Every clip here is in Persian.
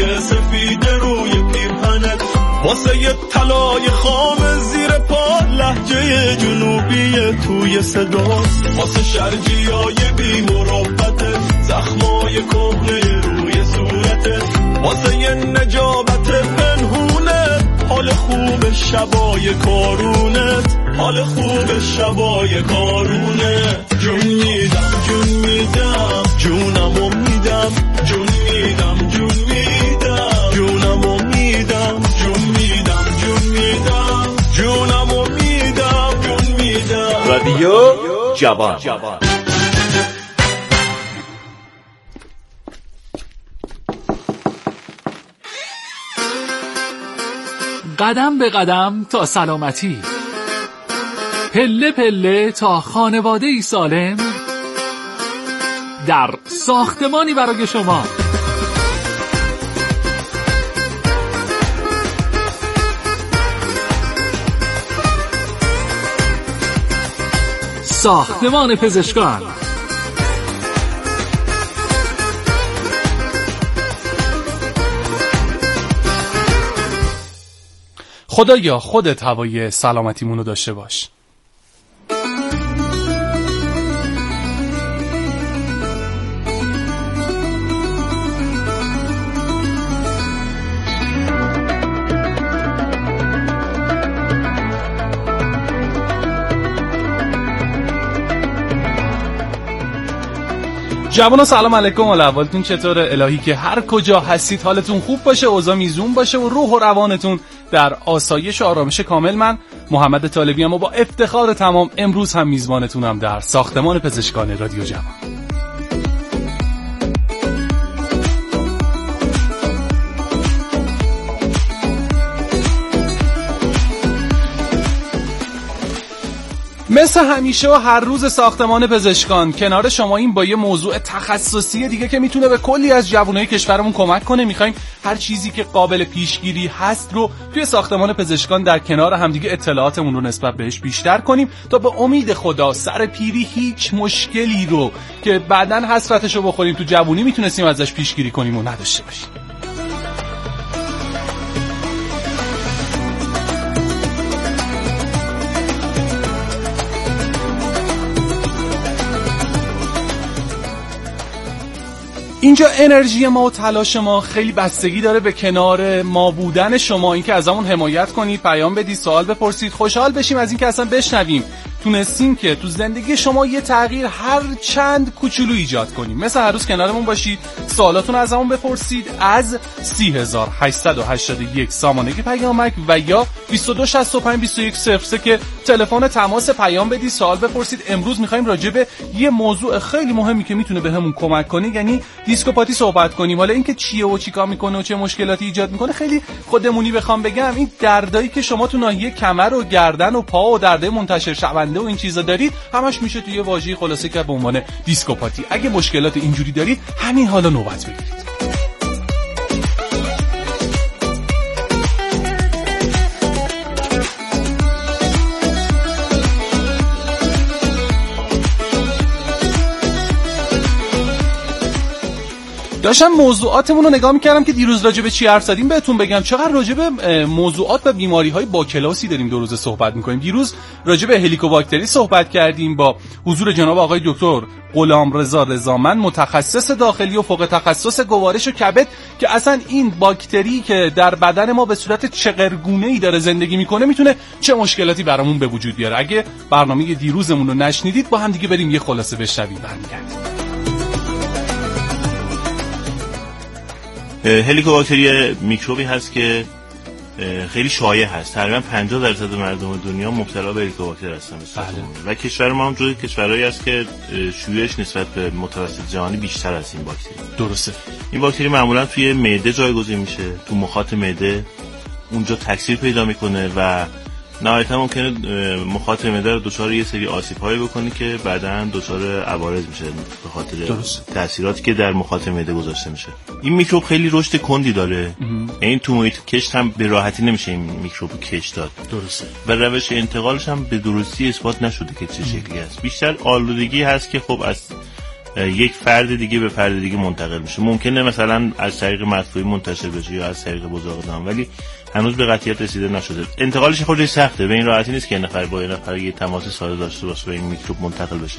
موهای سفید روی پیرهنت، واسه یه طلای خام زیر پا لهجه جنوبی توی صداست، واسه شرجیای بی مروت زخمای کهنه روی صورتت، واسه یه نجابت پنهونت، حال خوب شبای کارونت، حال خوب شبای کارونت. جون میدم جون میدم جونمو میدم، جون میدم جون میدم جونمو میدم، جون میدم جون میدم جونمو میدم، جون میدم. رادیو جوان. قدم به قدم تا سلامتی، پله پله تا خانواده‌ای سالم، در ساختمانی برای شما. ساختمان پزشکان. خدایا خودت هوای سلامتیمونو داشته باش. جوانان سلام علیکم، احوالتون چطوره؟ الهی که هر کجا هستید حالتون خوب باشه، اوضاع میزون باشه و روح و روانتون در آسایش و آرامش کامل. من محمد طالبی ام و با افتخار تمام امروز هم میزبانتونم در ساختمان پزشکان رادیو جوان. مثل همیشه و هر روز ساختمان پزشکان کنار شما این با یه موضوع تخصصی دیگه که میتونه به کلی از جوانای کشورمون کمک کنه. میخوایم هر چیزی که قابل پیشگیری هست رو توی ساختمان پزشکان در کنار همدیگه اطلاعاتمون رو نسبت بهش بیشتر کنیم تا به امید خدا سر پیری هیچ مشکلی رو که بعداً حسرتشو بخوریم تو جوونی میتونستیم ازش پیشگیری کنیم و نداشته باشیم. اینجا انرژی ما و تلاش ما خیلی بستگی داره به کنار ما بودن شما، این که ازمون حمایت کنید، پیام بدید، سوال بپرسید، خوشحال بشیم از این که اصلا بشنویم تونستیم که تو زندگی شما یه تغییر هر چند کوچولو ایجاد کنیم. مثل هر روز کنارمون باشید، سوالاتون ازمون بپرسید از 30881 سامانگی پیامک و یا 22652103 که تلفن تماس، پیام بدید، سوال بپرسید. امروز می‌خوایم راجع به یه موضوع خیلی مهمی که میتونه بهمون کمک کنه، یعنی دیسکوپاتی صحبت کنیم. حالا اینکه چیه و چیکار میکنه و چه مشکلاتی ایجاد میکنه خیلی خودمونی بخوام بگم، این دردایی که شما تو ناحیه کمر و گردن و پا و دردای منتشر شونده و این چیزا دارید همش میشه توی واژه خلاصه که به عنوان دیسکوپاتی. اگه مشکلات اینجوری دارید همین حالا نوبت بگیرید. داشتم موضوعاتمون رو نگاه میکردم که دیروز راجع به چی حرف زدیم بهتون بگم. چقدر راجع به موضوعات و بیماری‌های با کلاسی داریم دو روزه صحبت میکنیم. دیروز راجع به هلیکوباکتری صحبت کردیم با حضور جناب آقای دکتر غلامرضا رضامند، متخصص داخلی و فوق تخصص گوارش و کبد، که اصلا این باکتری که در بدن ما به صورت چغرگونه‌ای داره زندگی میکنه میتونه چه مشکلاتی برامون به وجود بیاره. اگه برنامه دیروزمون رو نشنیدید با هم دیگه بریم یه خلاصه بشنویم برمیگردیم. هلیکوباکتری میکروبی هست که خیلی شایع هست. تقریبا 50% مردم دنیا مبتلا به هلیکوباکتر هستن و کشور ما هم جزو کشورهایی است که شیوعش نسبت به متوسط جهانی بیشتر از این باکتری. درسته. این باکتری معمولا توی معده جایگزین میشه، تو مخاط معده اونجا تکثیر پیدا میکنه و نهایتا ممکنه مخاط معده رو دچار یه سری آسیب‌هایی بکنه که بعداً دچار عوارض میشه به خاطر تأثیراتی که در مخاط معده گذاشته میشه. این میکروب خیلی رشد کندی داره، یعنی تو محیط کشت هم به راحتی نمیشه این میکروب کشت داد. درسته. و روش انتقالش هم به درستی اثبات نشده که چه شکلی است. بیشتر آلودگی هست که خب از یک فرد دیگه به فرد دیگه منتقل میشه. ممکنه مثلا از طریق مدفوعی منتشر بشه یا از طریق بزاقدان، ولی هنوز به قطعیت رسیده نشده. انتقالش خودش سخته، به این راحتی نیست که نفر با نفر یه تماس ساده داشته باشه و این میکروب منتقل بشه.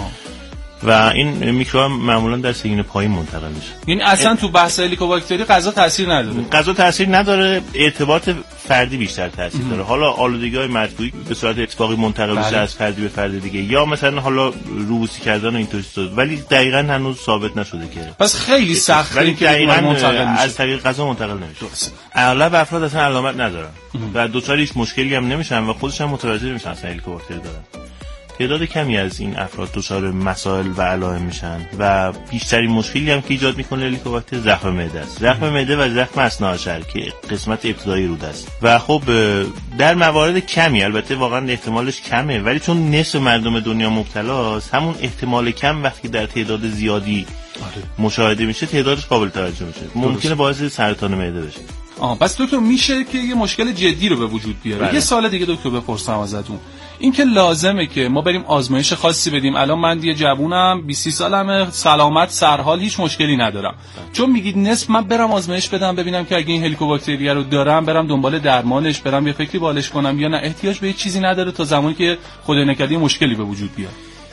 و این میکروب معمولا در سینه پایین منتقل میشه. یعنی اصلا تو بحث هلیکوباکتری غذا تاثیر نداره. غذا تاثیر نداره، ارتباط فردی بیشتر تاثیر داره. حالا آلودگی‌های مدفوعی به صورت اتفاقی منتقل میشه از فردی به فرد دیگه، یا مثلا حالا روبوسی کردن و اینطوری چیزا، ولی دقیقاً هنوز ثابت نشده که. پس خیلی سخته، ولی دقیقاً منتقل میشه. از طریق غذا منتقل نمیشه. اغلب افراد اصلا علامت ندارن و دچار هیچ مشکلی هم نمیشن و خودشون متوجه نمیشن اصلا هلیکوباکتری دارن. تعداد کمی از این افراد دچار مسائل و علائم میشن و بیشترین مشکلی هم که ایجاد میکنه هلیکوباکتر زخم معده است. زخم معده و زخم اثناعشر که قسمت ابتدایی روده است. و خب در موارد کمی، البته واقعا احتمالش کمه، ولی چون نصف مردم دنیا مبتلاست، همون احتمال کم وقتی در تعداد زیادی مشاهده میشه تعدادش قابل توجه میشه. ممکنه باعث سرطان معده بشه. پس دکتر میشه که یه مشکل جدی رو به وجود بیاره. یه سوال دیگه دکتر بپرسم ازتون، این که لازمه که ما بریم آزمایش خاصی بدیم؟ الان من یه جوونم 20 سالمه، سلامت سرحال، هیچ مشکلی ندارم، چون میگید نصف من برم آزمایش بدم ببینم که اگه این هلیکوباکتری رو دارم برم دنبال درمانش، برم یه فکری بالش کنم، یا نه احتیاج به چیزی نداره تا زمانی که خدای نکرده مشکلی به وجود بیاد؟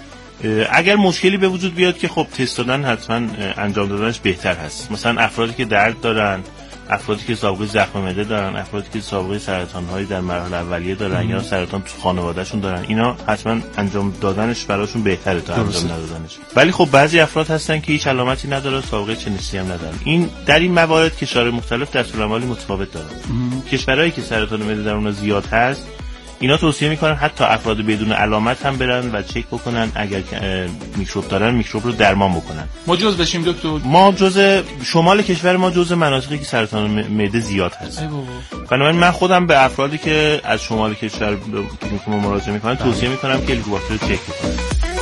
اگر مشکلی به وجود بیاد که خب تست دادن حتما انجام دادنش بهتر هست. مثلا افرادی که درد دارن، افرادی که سابقه زخم معده دارن، افرادی که سابقه سرطان‌های در مراحل اولیه دارن یا سرطان تو خانواده‌شون دارن، اینا حتما انجام دادنش براشون بهتره تا انجام ندادنش. ولی خب بعضی افراد هستن که هیچ علامتی نداره، سابقه چنیسی هم ندارن. این در این موارد کشورهای مختلف دستورالعملی متفاوت دارن. کشورهایی که سرطان معده در اونها زیاد هست، اینا توصیه میکنن حتی افراد بدون علامت هم برن و چک بکنن، اگر میکروب دارن میکروب رو درمان بکنن. ما جز بشیم دکتر؟ ما جز شمال کشور ما جز مناطقی که سرطان معده زیاد هست. بنابراین من خودم به افرادی که از شمال کشور که مراجعه میکنن توصیه میکنم که هلیکوباکتر رو چک بکنن.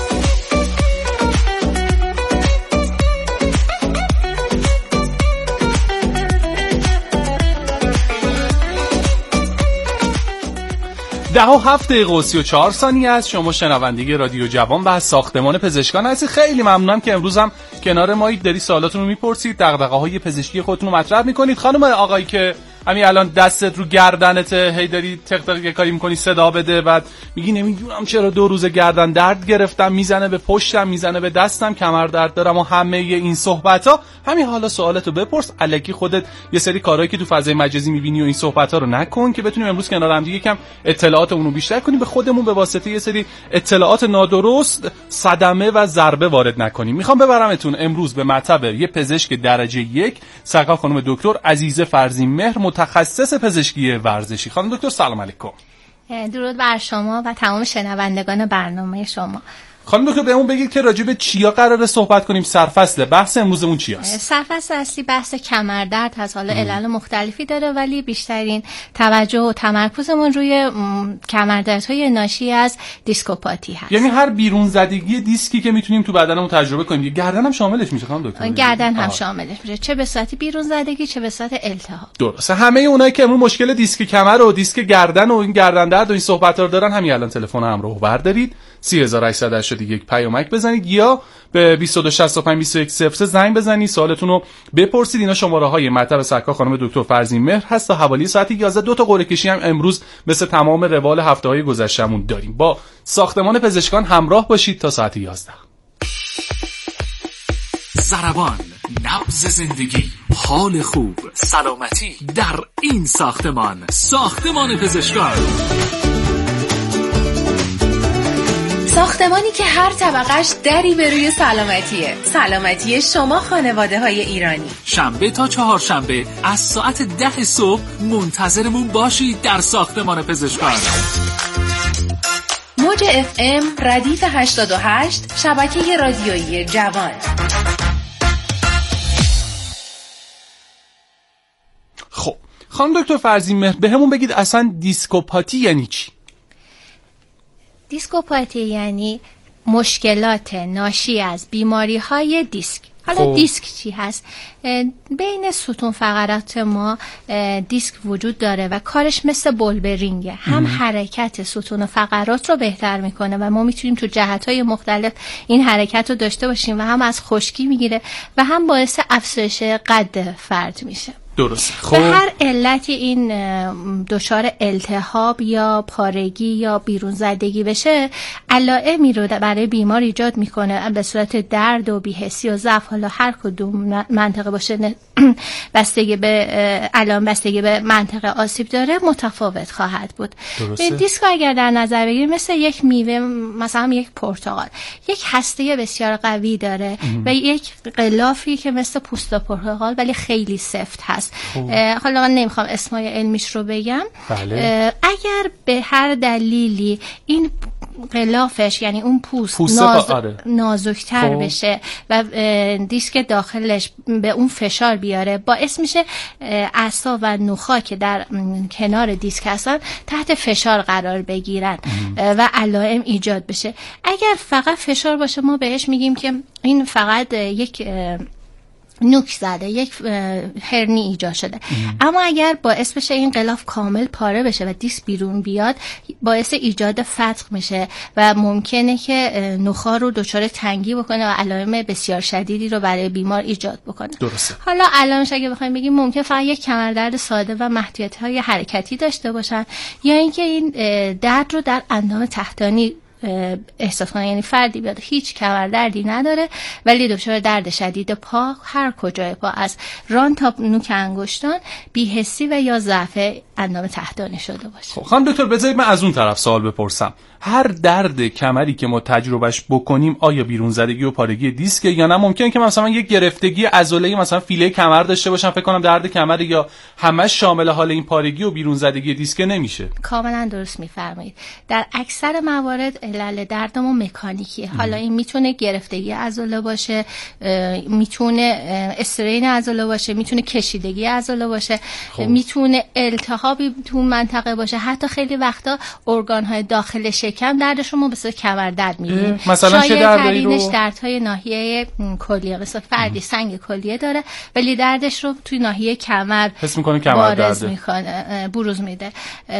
ده و 7 دقیقه و 34 ثانیه است. شما شنوندگی رادیو جوان و از ساختمان پزشکان هستید. خیلی ممنونم که امروز هم کنار ما داری سوالاتون رو میپرسید، دغدغه‌های پزشکی خودتون رو مطرح میکنید. خانم آقایی که همین الان دستت رو گردنت، هی داری تق تق یه کاری میکنی صدا بده، بعد میگی نمیدونم چرا 2 روز گردن درد گرفتم، میزنه به پشتم، میزنه به دستم، کمر درد دارم و همه این صحبت‌ها. همین حالا سوالتو بپرس، الکی خودت یه سری کارهایی که تو فضای مجازی میبینی و این صحبت‌ها رو نکن که بتونیم امروز کنار هم دیگه یکم اطلاعاتمون رو بیشتر کنیم، به خودمون به واسطه یه سری اطلاعات نادرست صدمه و ضربه وارد نکنیم. میخوام ببرمتون امروز به مطب یه پزشک درجه 1، سرکار خانم دکتر عزیزه فرزین مهر، متخصص پزشکی ورزشی. خانم دکتر سلام علیکم. درود بر شما و تمام شنوندگان برنامه شما. خانم دکتر بهمون بگید که راجع به چیا قراره صحبت کنیم؟ سرفصل بحث امروزمون چی است؟ سرفصل اصلی بحث کمردرد هست. حالا علل مختلفی داره ولی بیشترین توجه و تمرکزمون روی کمردردهای ناشی از دیسکوپاتی هست. یعنی هر بیرون زدگی دیسکی که میتونیم تو بدنمون تجربه کنیم. گردن هم شاملش میشه خانم دکتر؟ گردن هم شاملش میشه، چه به صورت بیرون زدگی چه به صورت التهاب. درسته. همه اونایی که امروز مشکل دیسک کمر و دیسک گردن و این گردن درد و این صحبت‌ها رو دارن، همین الان تلفن همراه بردارید 3881 پیامک بزنید یا به 22652103 زنگ بزنید، سوالتون رو بپرسید. اینا شماره‌های مطب سرکار خانم دکتر فرزین مهر هست. تا حوالی ساعت 11 2 تا قرعه کشی هم امروز مثل تمام روال هفته‌های گذشتهمون داریم. با ساختمان پزشکان همراه باشید تا ساعت 11. ضربان، نبض زندگی، حال خوب، سلامتی در این ساختمان پزشکان. ساختمانی که هر طبقش دری به روی سلامتی شما خانواده های ایرانی. شنبه تا چهارشنبه از ساعت 10 صبح منتظرمون باشید در ساختمان پزشکان. موج FM ردیف 88 شبکه رادیویی جوان. خب خانم دکتر فرزین مهر بهمون بگید اصلا دیسکوپاتی یعنی چی؟ دیسکوپاتی یعنی مشکلات ناشی از بیماری‌های دیسک. حالا دیسک چی هست؟ بین ستون فقرات ما دیسک وجود داره و کارش مثل بولبرینگه، هم حرکت ستون فقرات رو بهتر میکنه و ما میتونیم تو جهت‌های مختلف این حرکت رو داشته باشیم و هم از خشکی میگیره و هم باعث افزایش قد فرد میشه. درسته. به هر علتی این دچار التهاب یا پارگی یا بیرون زدگی بشه، علائمی رو برای بیمار ایجاد میکنه به صورت درد و بی‌حسی و ضعف. حالا هر کدوم منطقه باشه بستگی به علائم بستگی به منطقه آسیب داره متفاوت خواهد بود. دیسک اگر در نظر بگیریم مثل یک میوه، مثلا یک پرتقال، یک هسته بسیار قوی داره و یک غلافی که مثل پوست پرتقال ولی خیلی سفت هست. حالا من نمیخوام اسمای علمیش رو بگم. بله. اگر به هر دلیلی این غلافش یعنی اون پوست نازکتر بشه و دیسک داخلش به اون فشار بیاره، باعث میشه اعصاب و نخاع که در کنار دیسک هستن تحت فشار قرار بگیرن و علائم ایجاد بشه. اگر فقط فشار باشه ما بهش میگیم که این فقط یک نوک زده، یک هرنی ایجاد شده. اما اگر باعث بشه این غلاف کامل پاره بشه و دیسک بیرون بیاد، باعث ایجاد فتق میشه و ممکنه که نخاع رو دچار تنگی بکنه و علائم بسیار شدیدی رو برای بیمار ایجاد بکنه. درسته. حالا علائمش اگه بخوایم بگیم ممکن فقط یک کمردرد ساده و محدودیت‌های حرکتی داشته باشن، یا اینکه این درد رو در اندام تحتانی احساس کنه. یعنی فردی بیاد هیچ کمردردی نداره ولی دچار درد شدید پا، هر کجای پا از ران تا نوک انگشتان، بی‌حسی و یا ضعف اندام تحتانی شده باشه. خب خانم دکتر بذارید من از اون طرف سوال بپرسم. هر درد کمری که ما تجربهش بکنیم آیا بیرون زدگی و پارگی دیسک یا نه ممکنه که مثلا یک گرفتگی عضله مثلا فیله کمر داشته باشم فکر کنم درد کمر، یا همش شامل حال این پارگی و بیرون زدگی دیسک نمیشه؟ کاملا درست میفرمایید. در اکثر موارد علل درد ما مکانیکیه. حالا این میتونه گرفتگی عضله باشه، میتونه استرین عضله باشه، میتونه کشیدگی عضله باشه، میتونه التهابی تو منطقه باشه، حتی خیلی وقتا ارگان‌های داخل شکم دردشون ما به صورت کمردرد می‌بینیم. مثلا چه دردی رو؟ دردهای ناحیه کلیه، مثلا فردی سنگ کلیه داره ولی دردش رو توی ناحیه کمر حس می‌کنه کمردرده، بروز میده.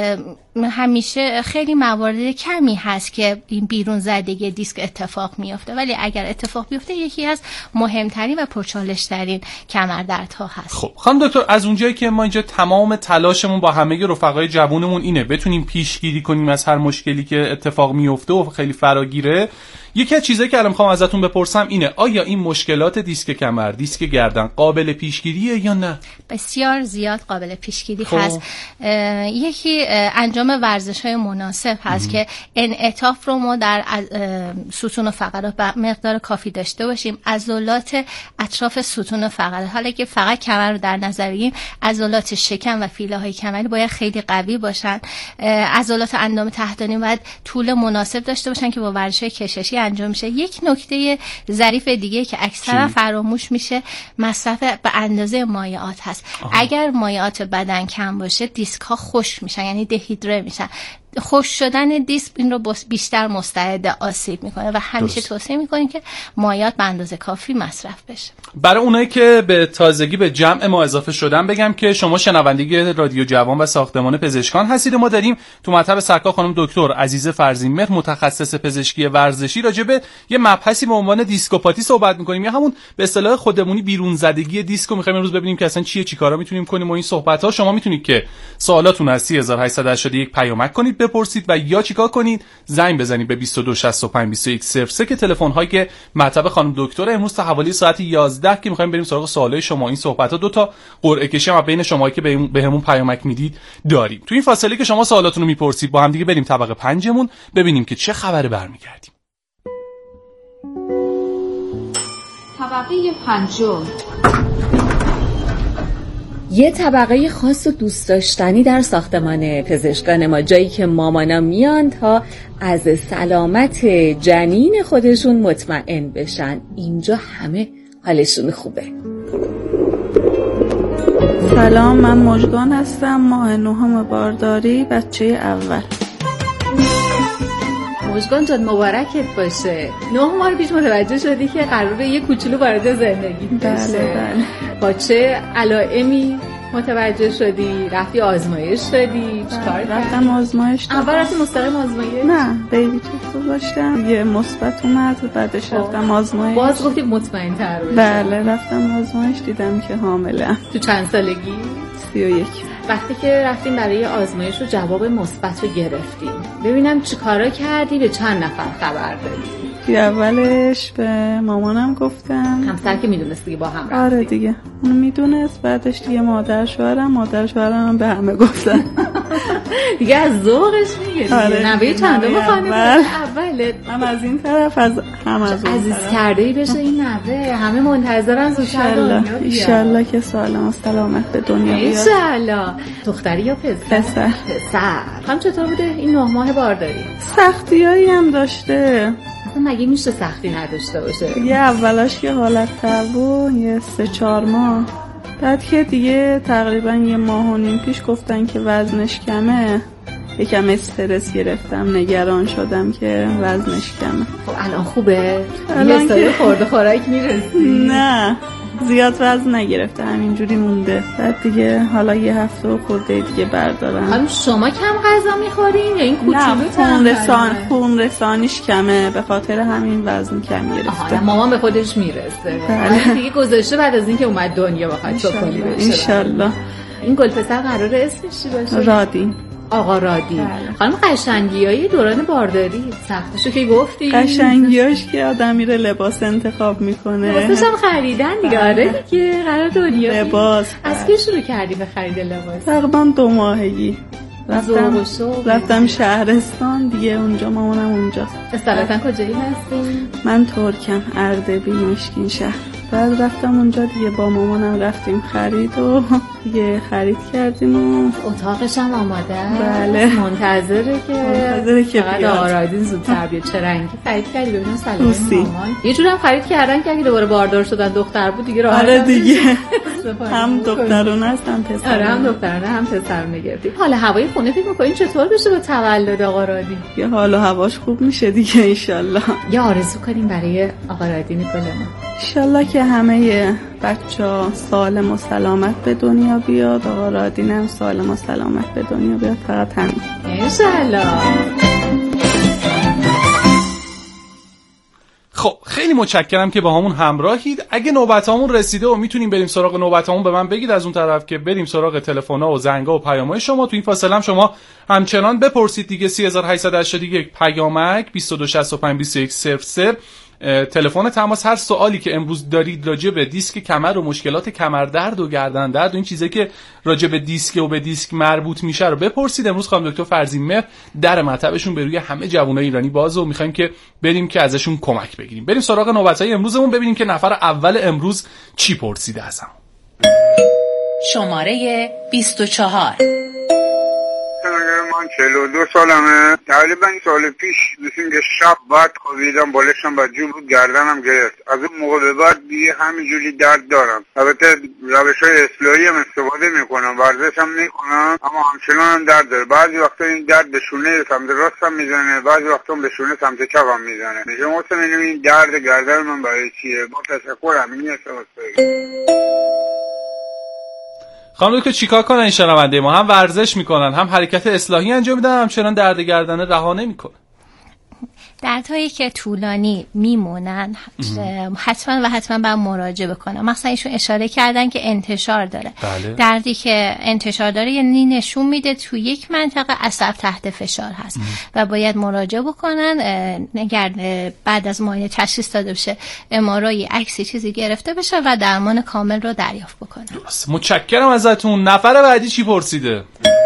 همیشه خیلی موارد کمی هست که این بیرون زدگی دیسک اتفاق میفته، ولی اگر اتفاق بیفته یکی از مهمترین و پرچالش‌ترین کمردردها هست. خب خانم دکتر، از اونجایی که ما اینجا تمام تلاشمون با همه رفقای جوونمون اینه بتونیم پیشگیری کنیم از هر مشکلی که اتفاق میفته و خیلی فراگیره، یکی از چیزایی که الان میخوام ازتون بپرسم اینه آیا این مشکلات دیسک کمر، دیسک گردن قابل پیشگیریه یا نه؟ بسیار زیاد قابل پیشگیری هست. یکی انجام ورزش‌های مناسب هست که انعطاف رو ما در ستون و فقرات به مقدار کافی داشته باشیم. عضلات اطراف ستون و فقرات، حالا که فقط کمر رو در نظر بگیریم، عضلات شکم و فیله‌های کمری باید خیلی قوی باشن. عضلات اندام تحتانی باید طول مناسب داشته باشن که با ورزش‌های کششی انجام میشه. یک نکته ظریف دیگه که اکثرا فراموش میشه مصرف به اندازه مایعات هست. اگر مایعات بدن کم باشه دیسک ها خشک میشن، یعنی دهیدره میشن. خشک شدن دیسک این رو بیشتر مستعد آسیب میکنه و همیشه توصیه میکنیم که مایعات به اندازه کافی مصرف بشه. برای اونایی که به تازگی به جمع ما اضافه شدن بگم که شما شنونده رادیو جوان و ساختمان پزشکان هستید. ما داریم تو مطب سرکار خانم دکتر عزیزه فرزین‌مهر، متخصص پزشکی ورزشی، راجع به یه مبحثی به عنوان دیسکوپاتی صحبت میکنیم، یا همون به اصطلاح خودمونی بیرون زدگی دیسک رو میخوایم امروز ببینیم که اصلا چیه، چیکارا میتونیم کنیم و این صحبت ها. شما میتونید که سوالاتون از 3881 پیامک کنید بپرسید و یا چیکار کنید زنگ بزنید به 22652103 که تلفن هایی که مطب خانم دکتر امروز تا حوالی ساعت 11 که میخوایم بریم سراغ سوالای شما. این صحبت ها دو تا قرعه کشی هم بین شماهایی که بهمون پیامک میدید داریم. تو این فاصله که شما سوالاتون رو میپرسید با هم دیگه بریم طبقه 5 مون ببینیم که چه خبره. برمیگردیم. طبقه 5. یه طبقه خاص و دوست داشتنی در ساختمان پزشکان ما، جایی که مامانا میان تا از سلامت جنین خودشون مطمئن بشن. اینجا همه حالشون خوبه. سلام، من مژگان هستم، ماه 9 بارداری، بچه اول. مژگان جان مبارکت باشه. 9 ماه پیش متوجه شدی که قراره یه کوچولو وارد زندگی بشه. بله. با چه علائمی متوجه شدی؟ رفتی آزمایش دادی؟ چیکار کردی؟ رفتم آزمایش دادم. اول رفتی مستقیم آزمایش؟ نه، بیبی تست گذاشتم. یه مثبت اومد، بعدش رفتم آزمایش. باز گفتی مطمئن تر بشی؟ بله، رفتم آزمایش دیدم که حامله‌ام. تو چند سالگی؟ 31. وقتی که رفتیم برای آزمایش رو جواب مثبت رو گرفتیم، ببینم چیکارا کردی، به چند نفر خبر دادی؟ اولش به مامانم گفتم. همسر که میدونست دیگه با هم رفتیم. آره دیگه اون میدونست. بعدش دیگه مادر شوهرم به همه گفتن. دیگه از ذوقش میگه. آره نوه چندم خانواده اوله. هم از این طرف هم از اون عزیز طرف. کرده ای بشه این نوه. همه منتظرن زودتر دنیا بیاد. ایشالله که سالم و سلامت به دنیا بیاد. ایشالله. دختری یا پسر؟ پسر. خانم چطور بوده این 9 ماه بارداری؟ سختیایی هم داشته. اصلا مگه میشه سختی نداشته باشه؟ یه اولاش که حالت تر بود، یه 3-4 ماه. بعد که دیگه تقریبا 1.5 ماه پیش گفتن که وزنش کمه. یکم استرس گرفتم، نگران شدم که وزنش کمه. خب الان خوبه؟ الان یه سال خورده خوراک میرسی؟ نه، زیاد وزن نگرفته، همینجوری مونده. بعد دیگه حالا یه هفته و خورده دیگه بردارم. حالا شما کم غذا میخورین یا این کوچولو خون رسانیش کمه، به خاطر همین وزن کم گرفته. مامان به خودش میرسه. بله. دیگه گذاشته بعد از اینکه اومد دنیا بخواد سوپالی بشه. انشالله. این گلپسر قراره اسمش چی باشه؟ رادی. آقا رادی. بله. خانم قشنگیای دوران بارداری سختشو که گفتی؟ قشنگیاش که آدم میره لباس انتخاب میکنه. لباسش هم خریدن دیگه. آره دیگه قرار دنیا لباس. از کی شروع کردی به خرید لباس؟ تقریبا 2 ماهگی. رفتم شهرستان دیگه، اونجا مامانم اونجاست. اصالتا کجایی هستی؟ من ترکم، اردبیل، مشکین شهر. بعد رفتم اونجا دیگه با مامانم رفتیم خرید و دیگه خرید کردیم و اتاقش هم آماده. بله. منتظره که بیاد. آرادین زودتر بیاد. چه رنگی خرید کردی؟ ببینم سلام مامان. یه جورم خرید کردن که اگه دوباره باردار شدن دختر بود دیگه راحت. آره دیگه. هم دخترونه هست هم پسرونه. آره هم دخترونه هم پسرونه گرفتی. حالا هوای خونه فکر می‌کنین چطور بشه با تولد آقا رادی؟ یه حال و هواش خوب میشه دیگه ان شاءالله. یه آرزو کنیم برای آقا رادی نیکولما. ان شاءالله که همه بچه‌ها سالم و سلامت به دنیا بیاد، آقا رادین هم سالم و سلامت به دنیا بیاد، فقط همین. ان شاءالله. خب خیلی متشکرم که با همون همراهید. اگه نوبتامون رسیده و میتونیم بریم سراغ نوبتامون، به من بگید از اون طرف که بریم سراغ تلفن‌ها و زنگ‌ها و پیام‌های شما. تو این فاصله هم شما همچنان بپرسید دیگه. 3881 پیامک 2265 تلفن تماس. هر سوالی که امروز دارید راجع به دیسک کمر و مشکلات کمردرد و گردن درد و این چیزایی که راجع به دیسک و به دیسک مربوط میشه رو بپرسید. امروز خانم دکتر فرزین مهر در مطبشون به روی همه جوانای ایرانی بازه و می‌خوایم که بریم که ازشون کمک بگیریم. بریم سراغ نوبت‌های امروزمون، ببینیم که نفر اول امروز چی پرسیده ازم. شماره 24. من 42 سالمه. تقریبا سال پیش مثل که شب بعد خوابیدم، بالشم بدجور بود، گردنم گرفت. از اون موقع به بعد دیگه همینجوری درد دارم. البته روش‌های اصلاحی هم استفاده میکنم، ورزش هم میکنم، اما همچنان هم درد داره. بعضی وقتا این درد به شونه سمت راستم میزنه، بعضی وقتا به شونه سمت چپم میزنه. شما اصلا این درد گردن من برای چیه؟ با تشکر همینی احساس خانم دکتر چیکار کنن این شنونده ما؟ هم ورزش میکنن، هم حرکت اصلاحی انجام میدن، همچنان درد گردن رها نمیکنن. دردهایی که طولانی میمونن حتما باید مراجعه بکنن. مثلا ایشون اشاره کردن که انتشار داره. بله. دردی که انتشار داره یعنی نشون میده تو یک منطقه عصب تحت فشار هست و باید مراجعه بکنن. اگر بعد از معاینه تشخیص داده بشه، ام‌آرآی عکسی چیزی گرفته بشه و درمان کامل رو دریافت بکنن. درست. متشکرم ازتون. نفر بعدی چی پرسیده؟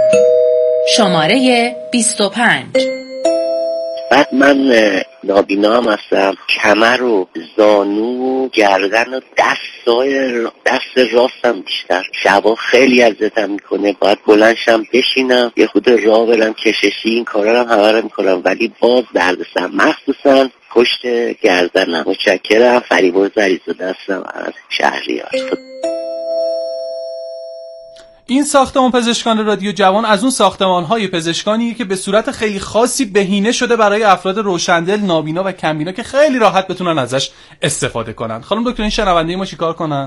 شماره 25. بعد من نابینا هم هستم. کمر و زانو و گردن و دست راستم بیشتر شبا خیلی اذیتم میکنه. باید بلندشم بشینم یه خود راه برم کششی، این کارا هم همه رو میکنم ولی باز دردسر، مخصوصا پشت گردنم. متشکرم. فریبرز علیزاده هستم از شهریار. این ساختمان پزشکان رادیو جوان از اون ساختمان‌های پزشکانیه که به صورت خیلی خاصی بهینه شده برای افراد روشندل، نابینا و کمبینا که خیلی راحت بتونن ازش استفاده کنن. خانم دکتر این شنونده ما چیکار کنن؟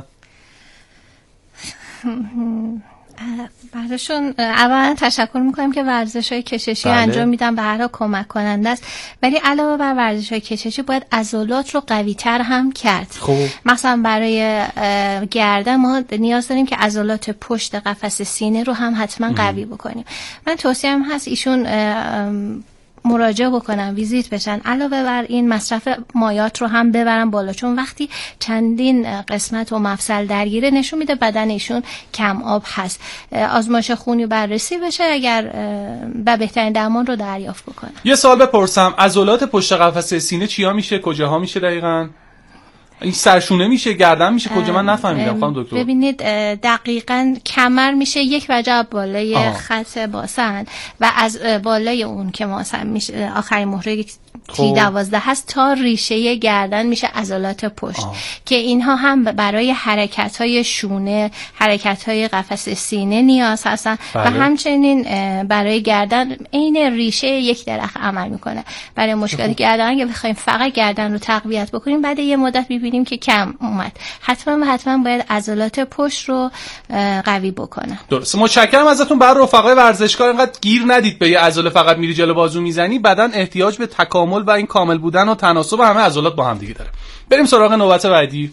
براشون اولا تشکر میکنم که ورزش‌های کششی انجام میدن، به هر حال کمک کننده است، ولی علاوه بر ورزش‌های کششی باید عضلات رو قوی‌تر هم کرد. مثلا برای گردن ما نیاز داریم که عضلات پشت قفس سینه رو هم حتما قوی بکنیم. من توصیه‌ام هست ایشون مراجعه بکنن، ویزیت بشن. علاوه بر این مصرف مایات رو هم ببرن بالا، چون وقتی چندین قسمت و مفصل درگیره نشون میده بدن ایشون کم آب هست. آزمایش خونی بررسی بشه اگر به بهترین درمان رو دریافت بکنن. یه سوال بپرسم، عضلات پشت قفس سینه چیا میشه؟ کجاها میشه دقیقاً؟ این سرشونه میشه، گردن میشه، کجا؟ من نفهمیدم خانم دکتر. ببینید دقیقاً کمر میشه یک وجه بالای خط باسن و از بالای اون که ماسن میشه آخرین مهره T12 هست تا ریشه گردن میشه عضلات پشت که اینها هم برای حرکت‌های شونه، حرکت‌های قفس سینه نیاز هستن و همچنین برای گردن عین ریشه یک درخت عمل میکنه. برای مشکلات گردن اگه بخوایم فقط گردن رو تقویت بکنیم بعد یه مدت می‌بینیم که کم اومد، حتما باید عضلات پشت رو قوی بکنه. درست. متشکرم ازتون. برای رفقای ورزشکار اینقدر گیر ندید به یه عضله فقط میری جلو بازو میزنی، بدن احتیاج به تکامل و این کامل بودن و تناسب همه عضلات با هم دیگه داره. بریم سراغ نوبت بعدی.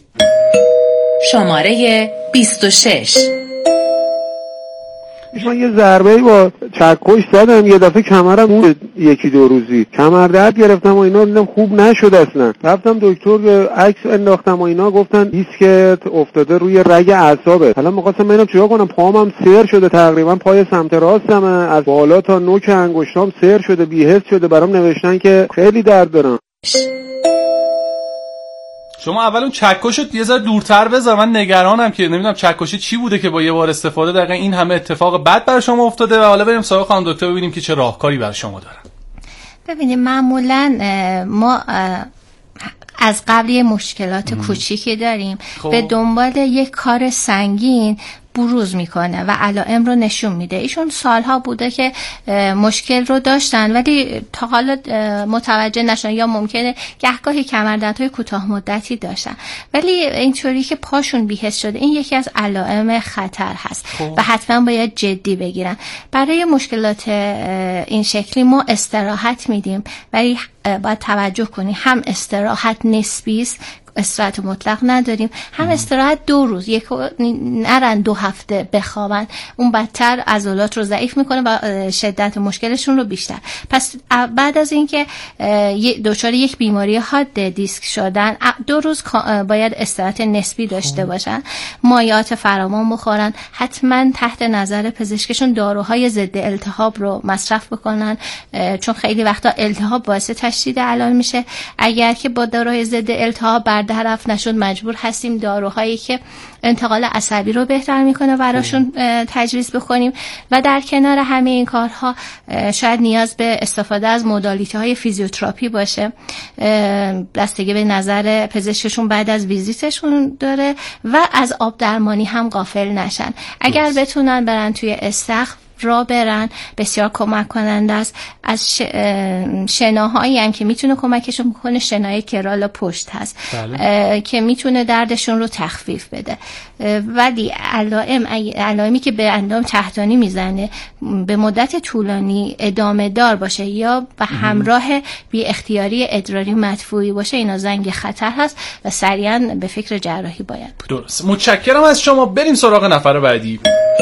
شماره 26. من یه ضربه‌ای با چکش زدم، یه دفعه کمرم اون یکی دو روزی کمر درد گرفتم و اینا، دیدم خوب نشد اصلا. رفتم دکتر، عکس انداختم و اینا، گفتن دیسکت افتاده روی رگ اعصابه. حالا می‌خواستم ببینم چیکار کنم، پاهام سر شده تقریبا، پای سمت راستم از بالا تا نوک انگشتام سر شده، بی‌حس شده. برام نوشتن که خیلی درد دارم. شما اول اون چکشو یه ذره دورتر بذار، من نگرانم که نمیدونم چکش چی بوده که با یه بار استفاده دقیقاً این همه اتفاق بد برای شما افتاده. و حالا بریم سراغ خانم دکتر ببینیم که چه راهکاری برای شما دارن. ببینیم معمولاً ما از قبل یه مشکلات کوچیکی داریم، به دنبال یک کار سنگین بروز میکنه و علائم رو نشون میده. ایشون سالها بوده که مشکل رو داشتن ولی تا حالا متوجه نشدن، یا ممکنه گهگاهی کمردردهای کوتاه مدتی داشتن ولی اینطوری که پاشون بی‌حس شده، این یکی از علائم خطر هست و حتما باید جدی بگیرن. برای مشکلات این شکلی ما استراحت میدیم ولی باید توجه کنیم هم استراحت نسبی است، استراحت مطلق نداریم، هم استراحت 2 روز، نرن 2 هفته بخوابن، اون بدتر عضلات رو ضعیف میکنه و شدت مشکلشون رو بیشتر. پس بعد از اینکه دچار یک بیماری حاد دیسک شدن 2 روز باید استراحت نسبی داشته باشن، مایعات فراوان بخورن، حتما تحت نظر پزشکشون داروهای ضد التهاب رو مصرف بکنن چون خیلی وقتا التهاب باعث تشدید علائم میشه. اگر که با داروهای ضد التهاب برطرف نشد مجبور هستیم داروهایی که انتقال عصبی رو بهتر میکنه براشون تجویز بکنیم و در کنار همه این کارها شاید نیاز به استفاده از مدالیته های فیزیوتراپی باشه، بستگی به نظر پزشکشون بعد از ویزیتشون داره و از آب درمانی هم غافل نشن. اگر بتونن برن توی استخر را برن بسیار کمک کننده است. از شناهایی هم که میتونه کمکشون بکنه شنای کرال پشت هست که میتونه دردشون رو تخفیف بده. ولی علائمی که به اندام تحتانی میزنه به مدت طولانی ادامه دار باشه یا به همراه بی اختیاری ادراری مدفوعی باشه، اینا زنگ خطر هست و سریعا به فکر جراحی باید بود. درست. متشکرم از شما. بریم سراغ نفر بعدی.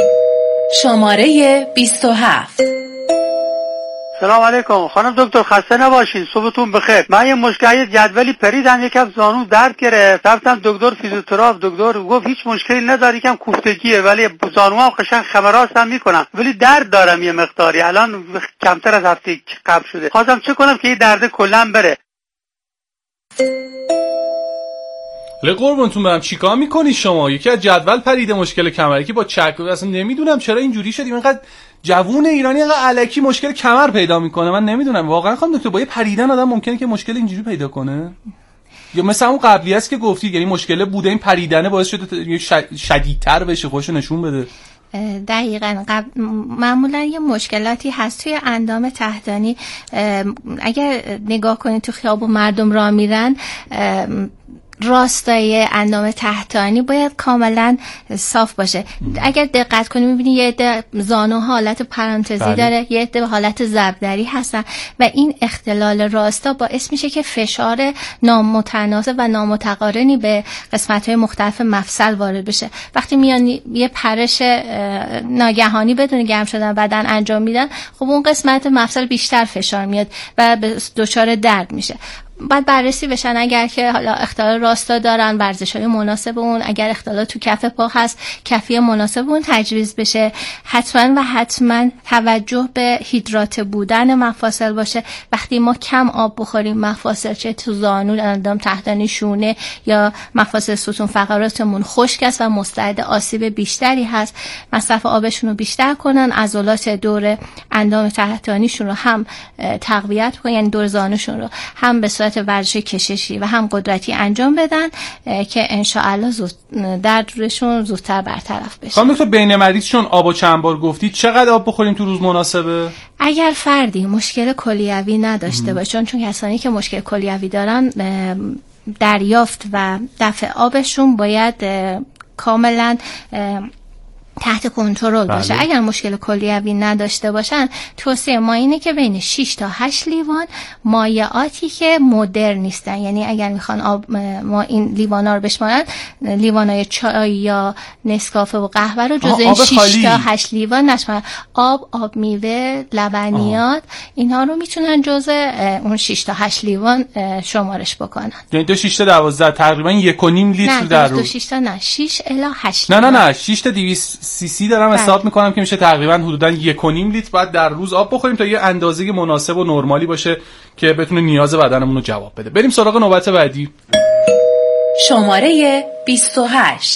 شماره 27. سلام علیکم خانم دکتر، خسته نباشین، صبحتون بخیر. من یه مشکل جدولی پریدم، یکم زانو درد گرفت، رفتم دکتر فیزیوتراپ، دکتر گفت هیچ مشکلی نداری، یکم کوفتگیه ولی زانوام قشنگ خمراستم میکنم ولی درد دارم یه مقداری، الان کمتر از هفته قبل شده. خواستم چه کنم که این درد کلا بره؟ قربونتون برم. چیکار میکنی شما؟ یکی از جدول پریده مشکل کمر، که با چک اصلا نمیدونم چرا اینجوری شدیم. اینقدر جوون ایرانی اینقدر الکی مشکل کمر پیدا میکنه، من نمیدونم واقعا. خانم دکتر با یه پریدن آدم ممکنه که مشکل اینجوری پیدا کنه یا مثلا اون قبلی است که گفتی یعنی مشکل بوده این پریدنه باعث شده شدیدتر بشه، خودشو نشون بده؟ دقیقاً معمولا یه مشکلاتی هست توی اندام تحتانی. اگر نگاه کنید تو خیابون مردم راه میرن، راستای اندام تحتانی باید کاملا صاف باشه. اگر دقت کنی میبینی یه عده زانوها حالت پرانتزی داره، یه عده حالت ضربدری هستن و این اختلال راستا باعث میشه که فشار نامتناسب و نامتقارنی به قسمت‌های مختلف مفصل وارد بشه. وقتی میان یه پرش ناگهانی بدون گرم شدن بدن انجام میدن، خب اون قسمت مفصل بیشتر فشار میاد و دچار درد میشه. باید بررسی بشن. اگر که حالا اختلال راستا دارن، ورزش‌های مناسب اون، اگر اختلال تو کف پا هست، کفی مناسب اون تجویز بشه. حتما توجه به هیدرات بودن مفاصل باشه. وقتی ما کم آب بخوریم، مفاصل چه تو زانو، اندام تحتانی، شونه یا مفاصل ستون فقراتمون خشک است و مستعد آسیب بیشتری هست. مصرف آبشون رو بیشتر کنن، عضلات دور اندام تحتانیشون رو هم تقویت کنن، یعنی دور زانوشون رو هم به صورت ورزش کششی و هم قدرتی انجام بدن که انشاءالله دردشون زودتر برطرف بشه. خانم دکتر، بین مریض چون آب و چند بار گفتی، چقدر آب بخوریم تو روز مناسبه؟ اگر فردی مشکل کلیوی نداشته باشه، چون کسانی که مشکل کلیوی دارن دریافت و دفع آبشون باید کاملا تحت کنترل باشه. اگر مشکل کلیوی نداشته باشن، توصیه ما اینه که بین 6 تا 8 لیوان مایعاتی که مدرن نیستن، یعنی اگر میخوان آب ما این لیوانا رو بشمارن، لیوانای چای یا نسکافه و قهوه رو جزو این 6 تا 8 لیوان نشمارن. آب میوه، لبنیات، اینها رو میتونن جزو اون 6 تا 8 لیوان شمارش بکنن. یعنی 2 6 تا 12 تقریبا 1.5 لیتر در روز. 6 تا نه، 6 الی 8. نه 6 تا 200 سی دارم حساب میکنم که میشه تقریبا حدودا 1.5 لیتر باید در روز آب بخوریم تا یه اندازه مناسب و نرمالی باشه که بتونه نیاز بدنمون رو جواب بده. بریم سراغ نوبت بعدی. شماره 28.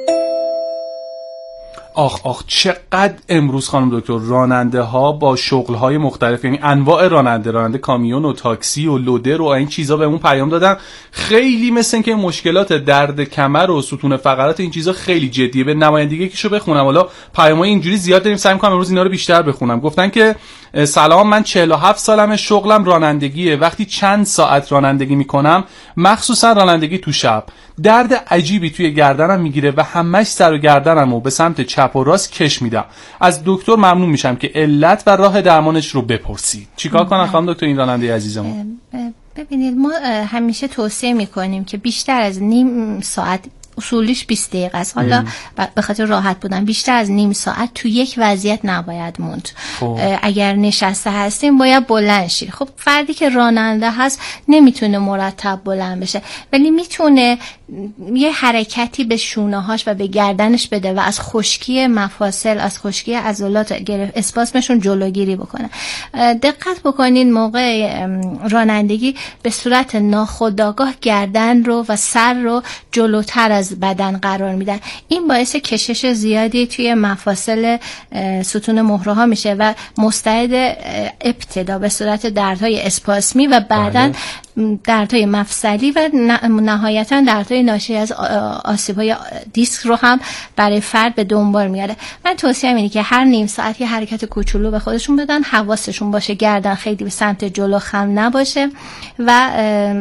آخ چقدر امروز خانم دکتر راننده ها با شغل های مختلف، یعنی انواع راننده کامیون و تاکسی و لودر و این چیزا بهمون پیام دادن. خیلی مثل این که مشکلات درد کمر و ستون فقرات این چیزا خیلی جدیه. به نمایندگی کیشو بخونم، حالا پیامای اینجوری زیاد داریم، سعی می‌کنم امروز اینا رو بیشتر بخونم. گفتن که سلام، من 47 سالمه، شغلم رانندگیه. وقتی چند ساعت رانندگی میکنم، مخصوصا رانندگی تو شب، درد عجیبی توی گردنم میگیره و همش سر و گردنمو به سمت چپ و راست کش میدم. از دکتر ممنون میشم که علت و راه درمانش رو بپرسید. چیکار کنم خانم دکتر این راننده عزیزمون؟ ببینید، ما همیشه توصیه میکنیم که بیشتر از نیم ساعت، اصولیش 20 دقیقه است، حالا به خاطر راحت بودن بیشتر از نیم ساعت تو یک وضعیت نباید موند. اگر نشسته هستیم باید بلند شید. خب فردی که راننده هست نمیتونه مرتب بلند بشه، ولی میتونه یه حرکتی به شونه هاش و به گردنش بده و از خشکی مفاصل، از خشکی عضلات اسپاسمشون جلوگیری بکنه. دقت بکنین موقع رانندگی به صورت ناخودآگاه گردن رو و سر رو جلوتر از بدن قرار میدن. این باعث کشش زیادی توی مفاصل ستون مهره ها میشه و مستعد ابتدا به صورت دردهای اسپاسمی و بعداً دردهای مفصلی و نهایتاً دردهای ناشی از آسیب‌های دیسک رو هم برای فرد به دنبال میاره. من توصیه اینه که هر نیم ساعت یه حرکت کوچولو به خودشون بدن، حواسشون باشه گردن خیلی به سمت جلو خم نباشه و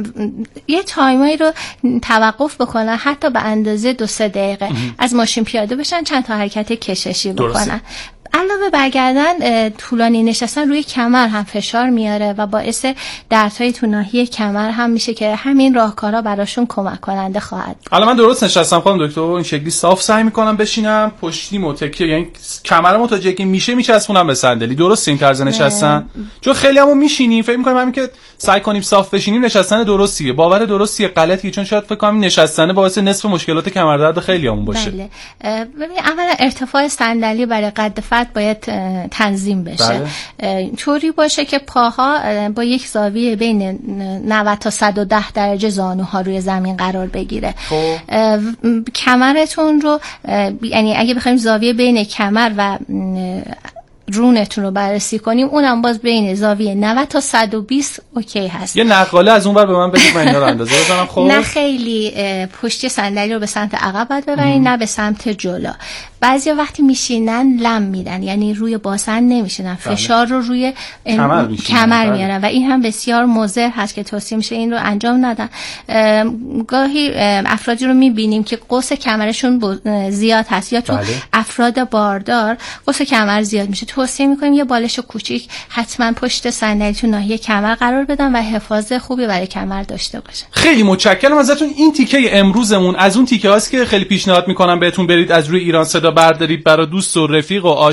یه تایمایی رو توقف بکنن، حتی به اندازه 2-3 دقیقه از ماشین پیاده بشن، چند تا حرکت کششی بکنن. علاوه بر گردن، طولانی نشستن روی کمر هم فشار میاره و باعث دردهای تو ناحیه کمر هم میشه که همین راهکارا براشون کمک کننده خواهد. حالا من درست نشستم خانم دکتر، این شکلی صاف سعی میکنم بشینم، پشتیمو تکیه، یعنی کمرمو تا جایی که میشه میچسبونم به صندلی. درست این طرز نشستن؟ چون خیلی همون میشینیم فکر میکنیم همین که سعی کنیم صاف بشینیم نشستن درستیه. باور درستیه غلطیه، چون شاید فکر کنم نشستن باعث نصف مشکلات کمردرد خیلیامون باشه. بله. ببین، اولا ارتفاع صندلی برای قد فرد باید تنظیم بشه. طوری باشه که پاها با یک زاویه بین 90 تا 110 درجه زانوها روی زمین قرار بگیره. کمرتون رو، یعنی اگه بخوایم زاویه بین کمر و رونتون رو بررسی کنیم اونم باز بین زاویه 90 تا 120 اوکی هست. یه نقاله از اونور به من بدید من اینا رو اندازه بزنم. خب نه خیلی پشت صندلی رو به سمت عقب باید ببرین نه به سمت جلو. بعضی وقتی میشینن لم میدن، یعنی روی باسن نمیشینن، فشار رو روی کمر میارن و این هم بسیار مضر هست که توصیه میشه این رو انجام ندن. گاهی افرادی رو میبینیم که قوس کمرشون زیاد هست یا تو افراد باردار قوس کمر زیاد میشه. توصیه میکنیم یه بالش کوچیک حتما پشت صندلی تو ناحیه کمر قرار بدن و حفاظت خوبی برای کمر داشته باشه. خیلی متشکرم ازتون. این تیکه امروزمون از اون تیکه هاست که خیلی پیشنهاد میکنم بهتون برید از روی ایران صدا بردارید برای دوست و رفیق و